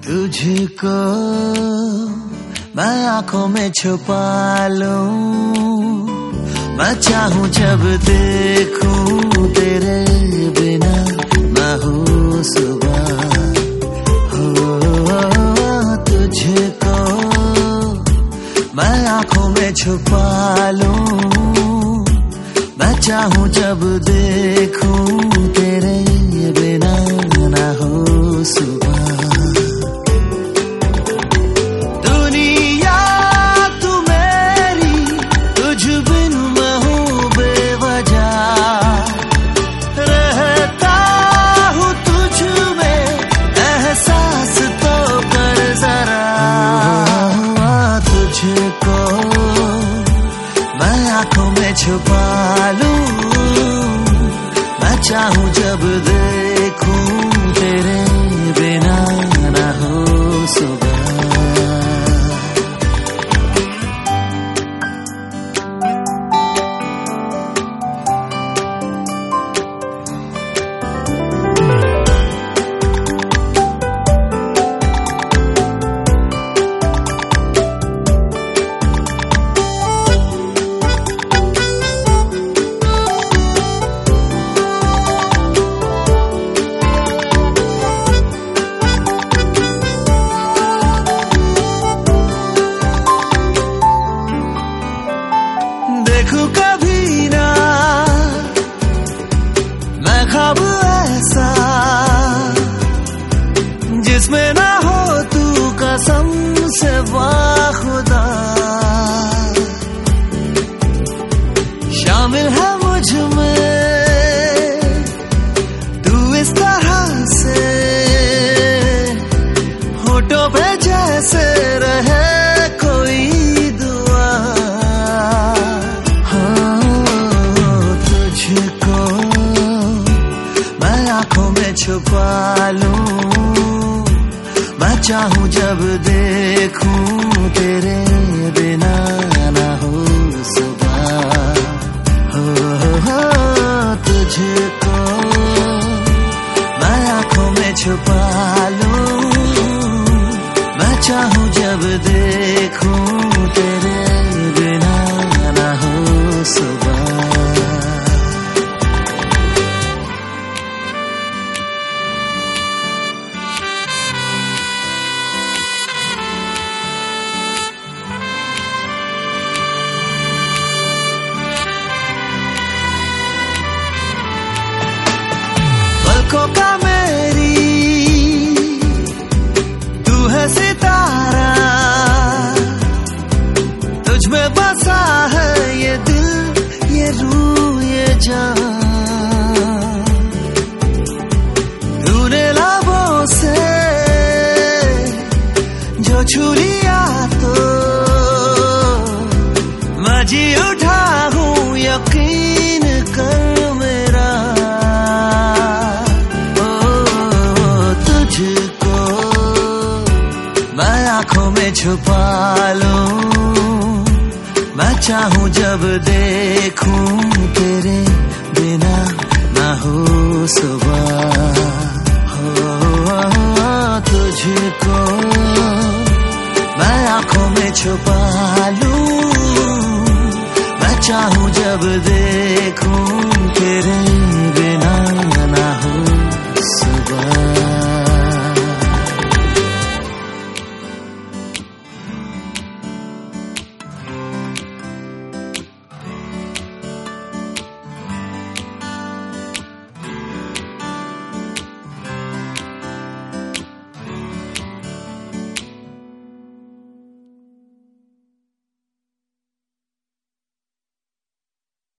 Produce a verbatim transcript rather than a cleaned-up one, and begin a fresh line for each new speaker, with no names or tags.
तुझको मैं आंखों में छुपा लूं, मैं चाहूं जब देखूं तेरे बिना ना हो सुबह। हो तुझको मैं आंखों में छुपा लूं, मैं चाहूं जब देखूं तेरे बिना ना हो सुबह। तुझको मैं आंखों में छुपा लूं, मैं चाहूं जब देखूं तेरे बिना ना हो सुबह। देखूं कभी ना मैं ख्वाब ऐसा जिसमें ना हो तू कसम से बाखुदा। शामिल है मुझ में तू इस तरह से, होठों पे जैसे रहे कोई दुआ। आंखों में छुपा लूं, मैं चाहूं जब देखूं तेरे बिना ना हो सुबह। हो, हो, हो तुझको मैं आंखों में छुपा लूं, मैं चाहूं जब देखूं तेरे बिना ना हो सुबह। पलकों का मेरी तू है सितारा, तुझ में बसा है ये दिल ये रूह ये जान। तूने लबों से जो छू लिया तो मैं जी उठा हूँ यकीन कर मेरा। मैं आंखों में छुपा लूं, मैं चाहूं जब देखूं तेरे बिना ना हो सुबह। हो तुझको मैं आंखों में छुपा लूं, मैं चाहूं जब